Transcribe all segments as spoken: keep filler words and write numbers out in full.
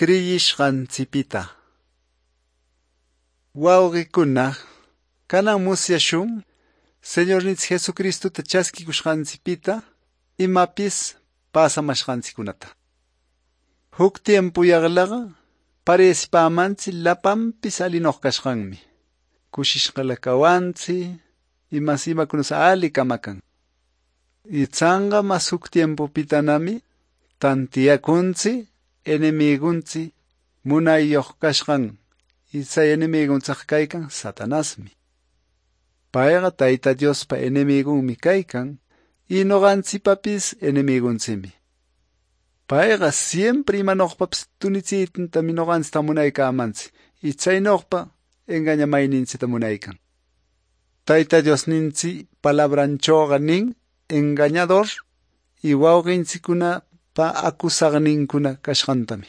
Kriyishqanchipita. Wawqikuna, kanan musyashun, Señorninchik Jesucristuta chaskikushqanchikpita imapis pasamashqanchikkunata. Huk tiempo yaqlaqa parecipamanchik lapanpis alinoq kashqanmi. Kushishqala kawanchik, imas imakunas ali kamakan. Ichanga mas huk tiempopitanami tantiyakunchik enemigunchik munayoq kashqan. Ichay enemigunchik kaykan Satanasmi. Payqa Tayta Diospa enemigunmi kaykan y noqanchikpapis enemigunchikmi. Payqa siempre imanoqpapis tunichitintami noqanchikta munaykamanchik y chaynoqpa engañamayninchikta munaykan. Tayta Diosninchik palabranchawqa nin engañador y wawqinchikkunapa acusaqninkuna kashqantami.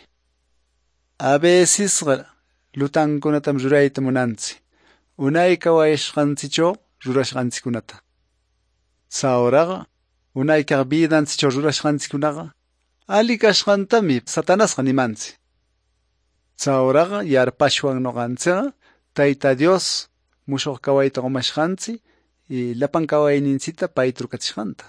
A vecesqa lutankunatam rurayta munanchik. Unay kawayashqanchikchaw rurashqanchikkunata. Chawraqa unaykaq bidanchikchaw rurashqanchikkunaqa ali kashqantami Satanasqa nimanchik. Chawraqa yarpashwan noqanchikqa Tayta Dios mushuq kawayta qumashqanchik y lapan kawayninchikta pay truqachishqanta.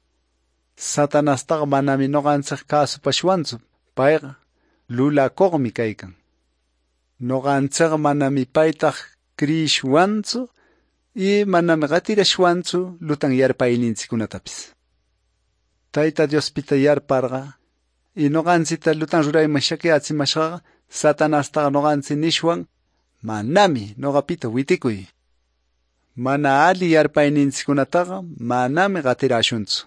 Satanastaqa manami noqanchik kasupashwanchu. Payqa lulakuqmi kaykan. Noqanchikqa manami paytaq kriyishwanchu y manami qatirashwanchu lutan yarpayninchikkunatapis. Tayta Diospita yarparqa y noqanchikta lutan rurayman shakiachimashqaqa Satanastaqa noqanchik nishwan manami noqapita witikuy. Mana ali yarpayninchikkunataqa manami qatirashunchu.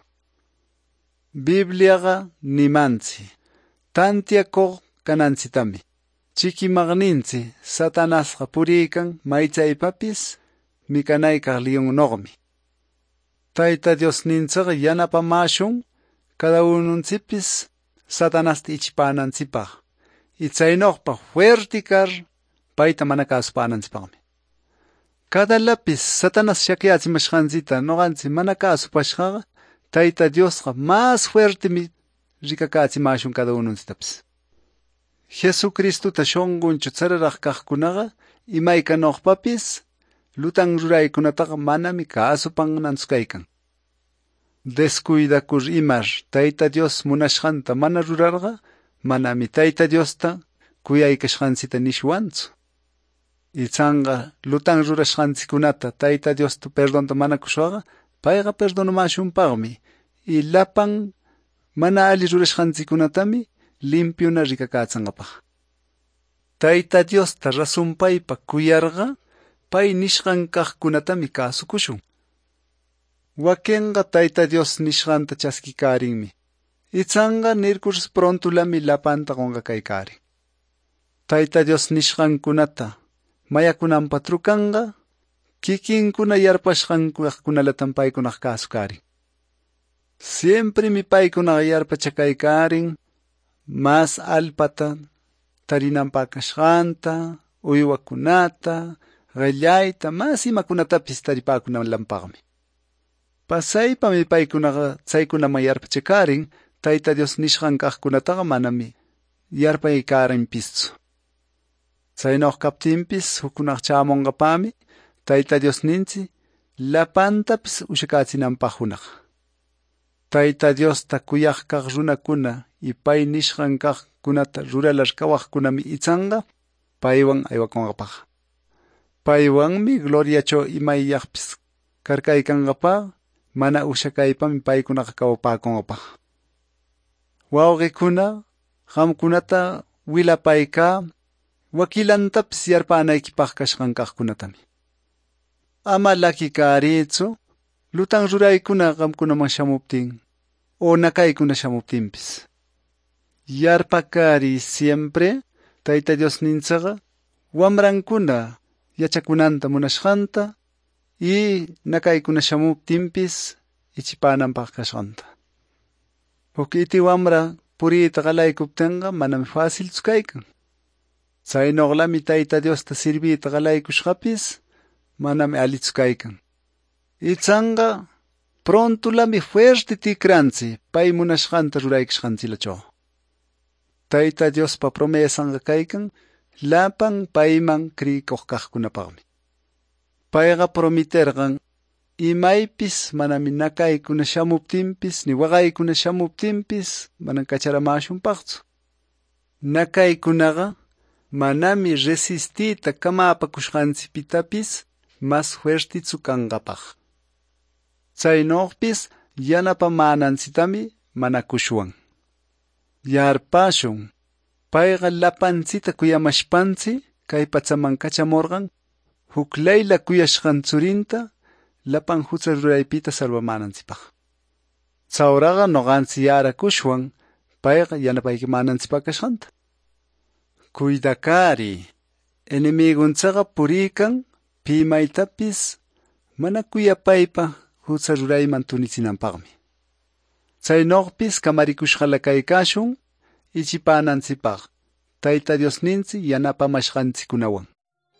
Bibliaqa nimanchik tantiyakuq kananchitami. Chikimaqninchik Satanasqa puriykan maychaypapis mikanaykaq liyunnoqmi. Tayta Diosninchikqa yanapamashun cada ununchikpis Satanasta ichipananchikpaq. Y chaynoqpa fuerte kar payta mana kasupananchikpaqmi. Kadalapis Satanas shakiachimashqanchikta noqanchik mana kasupashqaqa Tayta Diosqa mas fuertemi rikakachimashun cada ununchiktapis. Jesucristuta shunqunchaw chararaq kaqkunaqa imaykanoqpapis lutan ruraykunataqa manami kasupananchu kaykan. Descuidakur imar Tayta Dios munashqanta mana rurarqa manami Tayta Diosta kuyaykashqanchikta nishwanchu. Ichanqa lutan rurashqanchikkunata Tayta Diosta perdonta mana kushwaqa payqa perdonamashunpaqmi y lapan mana ali rurashqanchikkunatami limpiuna rikakachanqapaq. Tayta Diosta rasunpaypa kuyarqa pay nishqan kaqkunatami kasukushun. Wakinqa Tayta Dios nishqanta chaskikarinmi. Ichanqa nirkurs prontulami lapanta qunqakaykaarin. Tayta Dios nishqankunata mayakunanpa trukanqa kikinkuna yarpashqankunalatam paykunaq kasukarin. Siempre mi paykunaq yarpachakaykaarin mas alpata tarinanpaq kashqanta, uywakunata, qillayta, mas imakunatapis taripakunanlampaqmi. Pasaypami paykunaqa chaykunaman yarpachakarin Tayta Dios nishqan kaqkunataqa manami yarpaykaarinpischu. Chaynoq kaptinpis hukkunaq chaamunqapami Tayta Diosninchik lapantapis ushakachinanpaq hunaq. Tayta Diosta kuyaq kaq runakuna y pay nishqan kaqkunata ruralar kawaqkunami ichanqa paywan aywakunqapaq. Paywanmi gloriachaw imayyaqpis karkaykanqapaq mana ushakaypami paykunaqa kawapakunqapaq. Wawqikuna, qamkunata wilapayka wakilantapis yarpanaykipaq kashqan kaqkunatami. Ama lakikarichu lutan ruraykuna qamkunaman shamuptin o nakaykuna shamuptinpis. Yarpakari siempre Tayta Diosninchikqa wamrankuna yachakunanta munashqanta y nakaykuna shamuptinpis ichipananpaq kashqanta. Huk iti wamra puriyta qalaykuptinqa manami fácilchu kaykan. Chaynoqlami Tayta Diosta sirbiyta qalaykushqapis manami alichu kaykan. Ichanqa prontulami fuerte tikranchik pay munashqanta ruraykashqanchilachaw. Tayta Diospa promesanqa kaykan lapan payman kriyikuq kaqkunapaqmi. Payqa promiterqan imaypis manami nakaykuna shamuptinpis ni waqaykuna shamuptinpis manan kacharamashunpaqtsu. Nakaykunaqa manami resistita kamapakushqanchikpitapis mas fuertitsu kanqapaq. Chaynoqpis yanapamananchitami manakushwan. Yarpashun, payqa lapanchita kuyamashpanchi kay pachaman kachamurqan huk layla kuyashqan churinta lapan hucha ruraypita salvamananchipaq. Chawraqa noqanchik yarakushwan payqa yanapaykimananchipaq kashqanta. Kuydakari, enemigunchaqa puriykan pimaytapis mana kuyapaypa hucha rurayman tunichinanpaqmi. Chaynoqpis kamarikushqala kaykashun ichipananchipaq Tayta Diosninchik yanapamashqanchikkunawan.